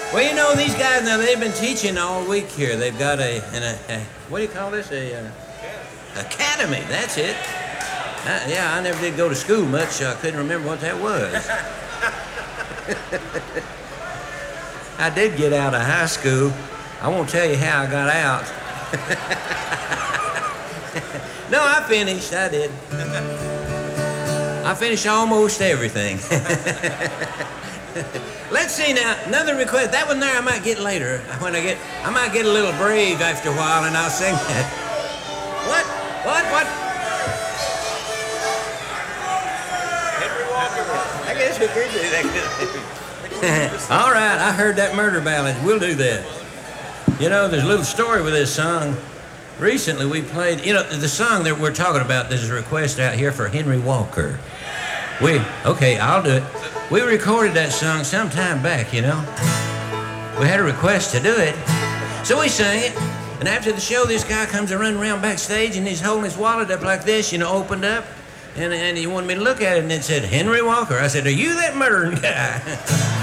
Well, you know, these guys now, they've been teaching all week here. They've got a what do you call this? Academy, that's it. Yeah, I never did go to school much, so I couldn't remember what that was. I did get out of high school. I won't tell you how I got out. No, I finished, I did. I finished almost everything. Let's see now, another request. That one there I might get later. I might get a little brave after a while and I'll sing that. What? I guess we could do that. All right, I heard that murder ballad. We'll do that. You know, there's a little story with this song. Recently we played, you know, the song that we're talking about, there's a request out here for Henry Walker. Okay, I'll do it. We recorded that song some time back, you know. We had a request to do it. So we sang it. And after the show, this guy comes and running around backstage and he's holding his wallet up like this, you know, opened up. And he wanted me to look at it and it said, Henry Walker. I said, are you that murdering guy?